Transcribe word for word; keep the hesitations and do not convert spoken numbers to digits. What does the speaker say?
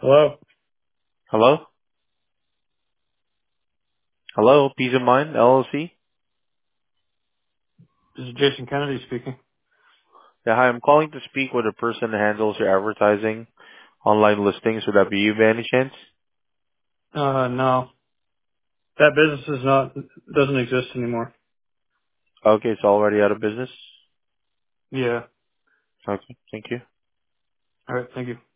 Hello, Hello? Hello, Peace of Mind, L L C? this is Jason Kennedy speaking. Yeah, hi, I'm calling to speak with the person that handles your advertising, online listings. Would that be you by any chance? Uh, no, that business is not, doesn't exist anymore. Okay, it's already out of business? Yeah. Okay, thank you. All right. Thank you.